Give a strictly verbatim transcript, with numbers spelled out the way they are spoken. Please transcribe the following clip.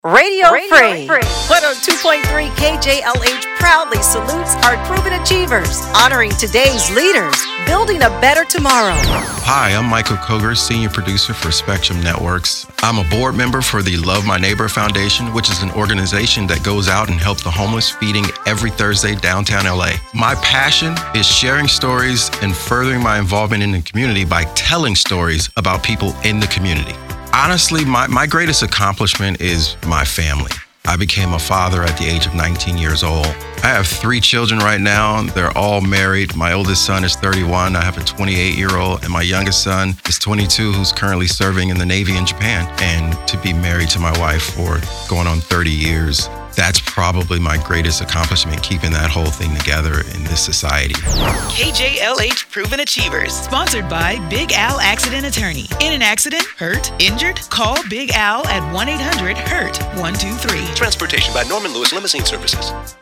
Radio, Radio Free. Free. one oh two point three K J L H proudly salutes our proven achievers, honoring today's leaders, building a better tomorrow. Hi, I'm Michael Koger, Senior Producer for Spectrum Networks. I'm a board member for the Love My Neighbor Foundation, which is an organization that goes out and helps the homeless, feeding every Thursday downtown L A. My passion is sharing stories and furthering my involvement in the community by telling stories about people in the community. Honestly, my, my greatest accomplishment is my family. I became a father at the age of nineteen years old. I have three children right now. They're all married. My oldest son is thirty-one. I have a twenty-eight-year-old, and my youngest son is twenty-two, who's currently serving in the Navy in Japan. And to be married to my wife for going on thirty years, that's probably my greatest accomplishment, keeping that whole thing together in this society. K J L H Proven Achievers, sponsored by Big Al Accident Attorney. In an accident, hurt, injured? Call Big Al at one eight hundred hurt one two three. Transportation by Norman Lewis Limousine Services.